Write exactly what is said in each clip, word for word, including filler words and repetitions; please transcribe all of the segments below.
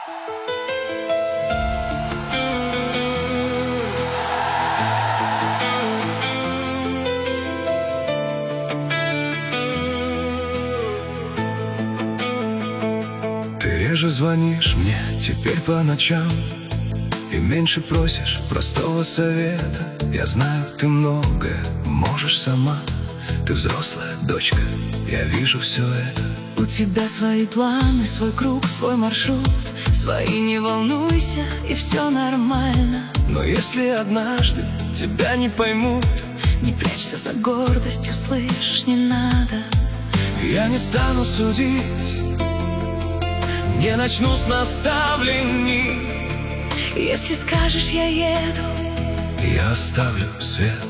Ты реже звонишь мне теперь по ночам и меньше просишь простого совета. Я знаю, ты многое можешь сама. Ты взрослая дочка, я вижу все это. У тебя свои планы, свой круг, свой маршрут. Свои, не волнуйся, и все нормально. Но если однажды тебя не поймут, не прячься за гордостью, слышишь, не надо. я не стану судить, не начну с наставлений. Если скажешь, я еду, я оставлю свет.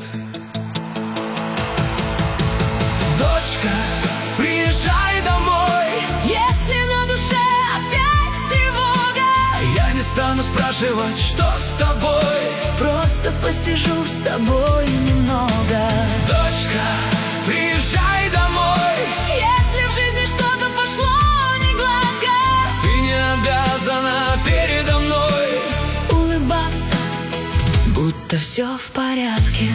Дочка, приезжай домой. если на душе опять тревога, Я не стану спрашивать, что с тобой. просто посижу с тобой немного. Дочка, приезжай домой. Если в жизни что-то пошло не гладко, Ты не обязана передо мной улыбаться, будто все в порядке.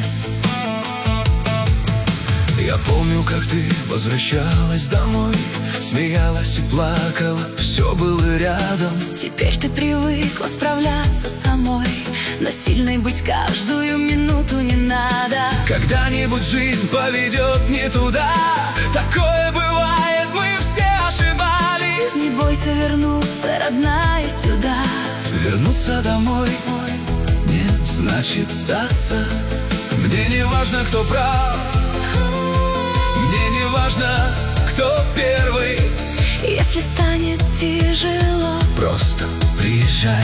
Я помню, как ты возвращалась домой, смеялась и плакала, все было рядом. Теперь ты привыкла справляться самой, но сильной быть каждую минуту не надо. Когда-нибудь жизнь поведет не туда, такое бывает, мы все ошибались. Не бойся вернуться, родная, сюда. Вернуться домой не значит сдаться. Мне не важно, кто прав, мне не важно, кто первый. Если станет тяжело, Просто приезжай.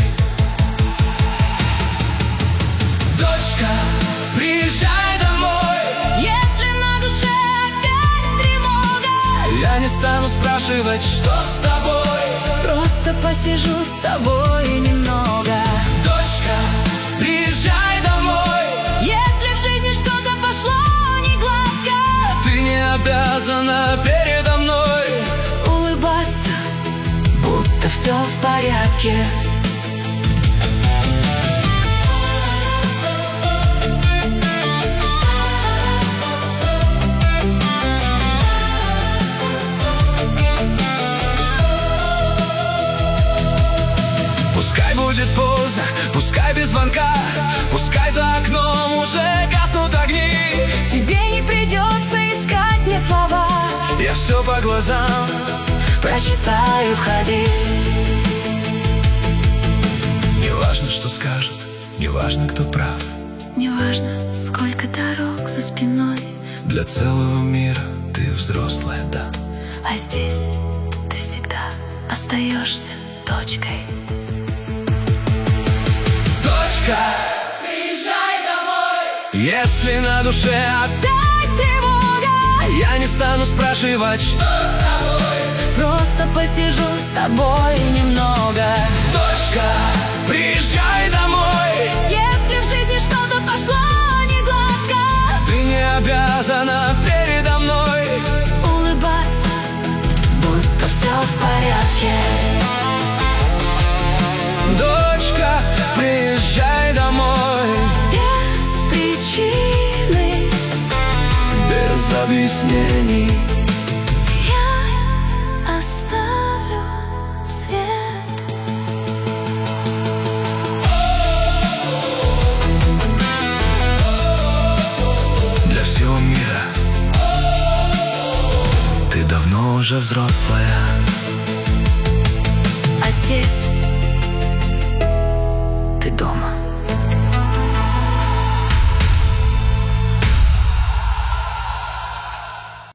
Дочка, приезжай домой. если на душе опять тревога, Я не стану спрашивать, что с тобой. просто посижу с тобой немного. Дочка, приезжай домой. Если в жизни что-то пошло не гладко, Ты не обязана передо мной улыбаться, будто все в порядке. Пускай будет поздно, пускай без звонка, пускай за окном уже гаснут огни. Тебе не придется искать мне слова, Я все по глазам прочитаю, входи. Не важно, что скажут, не важно, кто прав. Неважно, сколько дорог за спиной, Для целого мира ты взрослая, да. а здесь ты всегда остаешься точкой. Дочка, Приезжай домой, если на душе опять тревога, я не стану спрашивать, что с тобой. просто посижу с тобой немного. Дочка, приезжай домой. Если в жизни что-то пошло не гладко, Ты не обязана передо мной улыбаться, будто все в порядке. Дочка, приезжай домой. Без причины, Без объяснений я оставлю свет. Для всего мира ты давно уже взрослая, А здесь ты дома.